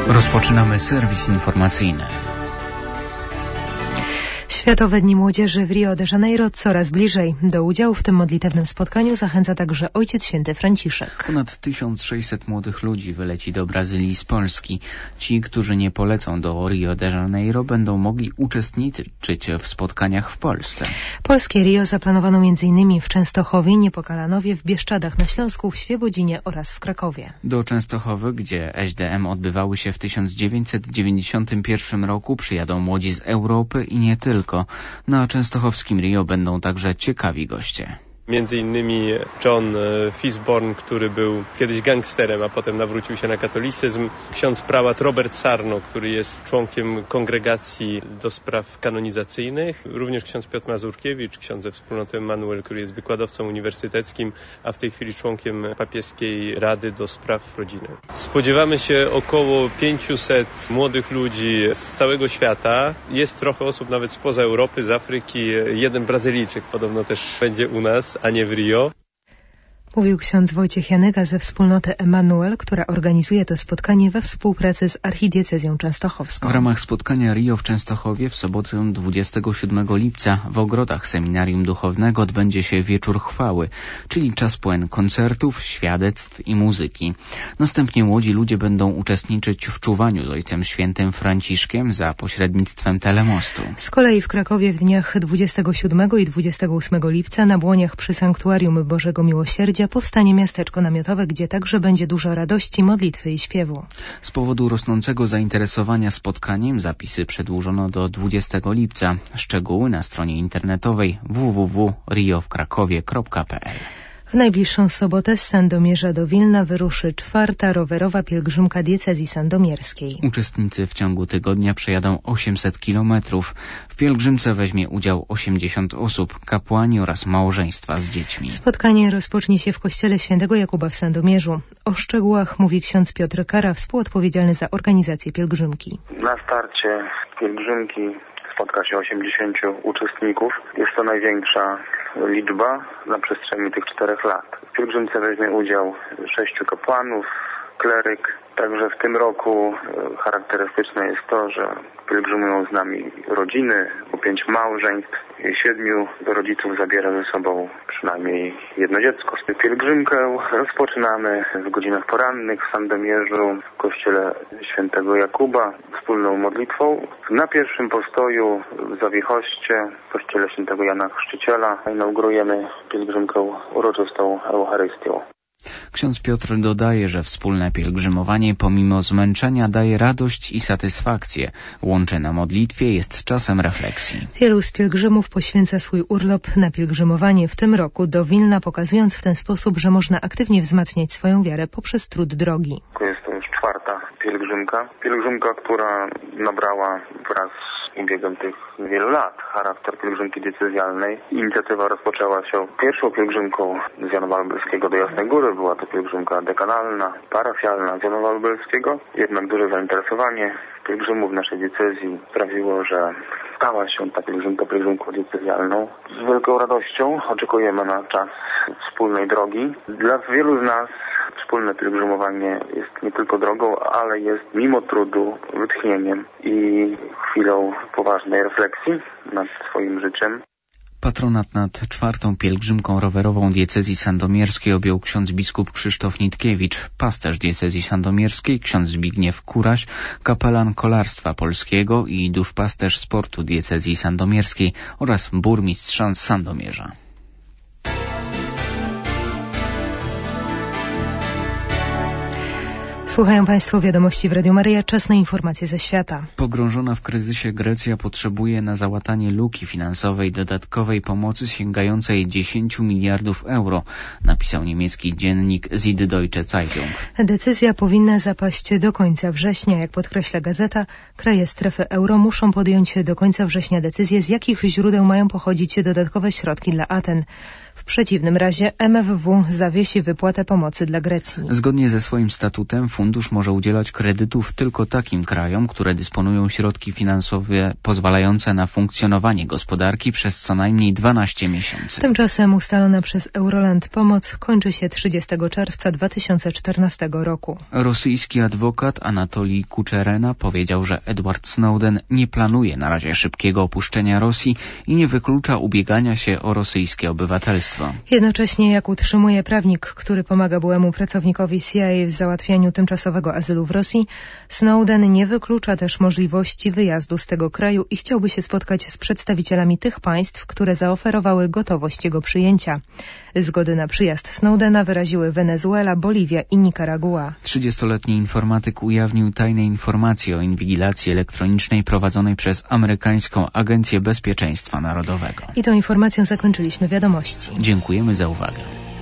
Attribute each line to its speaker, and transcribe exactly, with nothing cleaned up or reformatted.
Speaker 1: Rozpoczynamy serwis informacyjny.
Speaker 2: Światowe Dni Młodzieży w Rio de Janeiro coraz bliżej. Do udziału w tym modlitewnym spotkaniu zachęca także Ojciec Święty Franciszek.
Speaker 1: Ponad tysiąc sześćset młodych ludzi wyleci do Brazylii z Polski. Ci, którzy nie polecą do Rio de Janeiro, będą mogli uczestniczyć w spotkaniach w Polsce.
Speaker 2: Polskie Rio zaplanowano między innymi w Częstochowie, Niepokalanowie, w Bieszczadach na Śląsku, w Świebodzinie oraz w Krakowie.
Speaker 1: Do Częstochowy, gdzie S D M odbywały się w tysiąc dziewięćset dziewięćdziesiątym pierwszym roku, przyjadą młodzi z Europy i nie tylko. Na częstochowskim Rio będą także ciekawi goście.
Speaker 3: Między innymi John Fisborn, który był kiedyś gangsterem, a potem nawrócił się na katolicyzm. Ksiądz prałat Robert Sarno, który jest członkiem kongregacji do spraw kanonizacyjnych. Również ksiądz Piotr Mazurkiewicz, ksiądz ze wspólnoty Emanuel, który jest wykładowcą uniwersyteckim, a w tej chwili członkiem papieskiej Rady do Spraw Rodziny. Spodziewamy się około pięciuset młodych ludzi z całego świata. Jest trochę osób nawet spoza Europy, z Afryki. Jeden Brazylijczyk podobno też będzie u nas, a nie w Rio.
Speaker 2: Mówił ksiądz Wojciech Janyga ze wspólnoty Emanuel, która organizuje to spotkanie we współpracy z archidiecezją częstochowską.
Speaker 1: W ramach spotkania Rio w Częstochowie w sobotę dwudziestego siódmego lipca w ogrodach Seminarium Duchownego odbędzie się wieczór chwały, czyli czas pełen koncertów, świadectw i muzyki. Następnie młodzi ludzie będą uczestniczyć w czuwaniu z Ojcem Świętym Franciszkiem za pośrednictwem telemostu.
Speaker 2: Z kolei w Krakowie w dniach dwudziestego siódmego i dwudziestego ósmego lipca na Błoniach przy Sanktuarium Bożego Miłosierdzia powstanie miasteczko namiotowe, gdzie także będzie dużo radości, modlitwy i śpiewu.
Speaker 1: Z powodu rosnącego zainteresowania spotkaniem zapisy przedłużono do dwudziestego lipca. Szczegóły na stronie internetowej w w w kropka rio w krakowie kropka p l.
Speaker 2: W najbliższą sobotę z Sandomierza do Wilna wyruszy czwarta rowerowa pielgrzymka diecezji sandomierskiej.
Speaker 1: Uczestnicy w ciągu tygodnia przejadą osiemset kilometrów. W pielgrzymce weźmie udział osiemdziesiąt osób, kapłani oraz małżeństwa z dziećmi.
Speaker 2: Spotkanie rozpocznie się w kościele świętego Jakuba w Sandomierzu. O szczegółach mówi ksiądz Piotr Kara, współodpowiedzialny za organizację pielgrzymki.
Speaker 4: Na starcie pielgrzymki spotka się osiemdziesięciu uczestników. Jest to największa liczba na przestrzeni tych czterech lat. W pielgrzymce weźmie udział sześciu kapłanów, kleryk. Także w tym roku charakterystyczne jest to, że pielgrzymują z nami rodziny, po pięć małżeństw, siedmiu rodziców zabiera ze sobą przynajmniej jedno dziecko. Pielgrzymkę rozpoczynamy w godzinach porannych w Sandomierzu, w kościele świętego Jakuba, wspólną modlitwą. Na pierwszym postoju w Zawiechoście, w kościele świętego Jana Chrzciciela, inaugurujemy pielgrzymkę uroczystą Eucharystią.
Speaker 1: Ksiądz Piotr dodaje, że wspólne pielgrzymowanie pomimo zmęczenia daje radość i satysfakcję. Łączy na modlitwie, jest czasem refleksji.
Speaker 2: Wielu z pielgrzymów poświęca swój urlop na pielgrzymowanie w tym roku do Wilna, pokazując w ten sposób, że można aktywnie wzmacniać swoją wiarę poprzez trud drogi.
Speaker 4: Jest to już czwarta pielgrzymka. Pielgrzymka, która nabrała wraz z ubiegiem tych wielu lat charakter pielgrzymki diecezjalnej. Inicjatywa rozpoczęła się pierwszą pielgrzymką z Janowa Lubelskiego do Jasnej Góry. Była to pielgrzymka dekanalna, parafialna z Janowa Lubelskiego. Jednak duże zainteresowanie pielgrzymów w naszej diecezji sprawiło, że stała się ta pielgrzymka pielgrzymką diecezjalną. Z wielką radością oczekujemy na czas wspólnej drogi. Dla wielu z nas wspólne pielgrzymowanie jest nie tylko drogą, ale jest mimo trudu wytchnieniem i chwilą poważnej refleksji nad swoim życiem.
Speaker 1: Patronat nad czwartą pielgrzymką rowerową diecezji sandomierskiej objął ksiądz biskup Krzysztof Nitkiewicz, pasterz diecezji sandomierskiej, ksiądz Zbigniew Kuraś, kapelan kolarstwa polskiego i duszpasterz sportu diecezji sandomierskiej oraz burmistrz Sandomierza.
Speaker 2: Słuchają Państwo wiadomości w Radiu Maryja. Czas na informacje ze świata.
Speaker 1: Pogrążona w kryzysie Grecja potrzebuje na załatanie luki finansowej dodatkowej pomocy sięgającej dziesięć miliardów euro, napisał niemiecki dziennik Süddeutsche Zeitung.
Speaker 2: Decyzja powinna zapaść do końca września. Jak podkreśla gazeta, kraje strefy euro muszą podjąć do końca września decyzję, z jakich źródeł mają pochodzić dodatkowe środki dla Aten. W przeciwnym razie M F W zawiesi wypłatę pomocy dla Grecji.
Speaker 1: Zgodnie ze swoim statutem fundusz może udzielać kredytów tylko takim krajom, które dysponują środki finansowe pozwalające na funkcjonowanie gospodarki przez co najmniej dwanaście miesięcy.
Speaker 2: Tymczasem ustalona przez Euroland pomoc kończy się trzydziestego czerwca dwa tysiące czternastego roku.
Speaker 1: Rosyjski adwokat Anatolij Kucherena powiedział, że Edward Snowden nie planuje na razie szybkiego opuszczenia Rosji i nie wyklucza ubiegania się o rosyjskie obywatelstwo.
Speaker 2: Jednocześnie, jak utrzymuje prawnik, który pomaga byłemu pracownikowi C I A w załatwianiu tymczasowego azylu w Rosji, Snowden nie wyklucza też możliwości wyjazdu z tego kraju i chciałby się spotkać z przedstawicielami tych państw, które zaoferowały gotowość jego przyjęcia. Zgody na przyjazd Snowdena wyraziły Wenezuela, Boliwia i Nikaragua.
Speaker 1: trzydziestoletni informatyk ujawnił tajne informacje o inwigilacji elektronicznej prowadzonej przez amerykańską Agencję Bezpieczeństwa Narodowego.
Speaker 2: I tą informacją zakończyliśmy wiadomości.
Speaker 1: Dziękujemy za uwagę.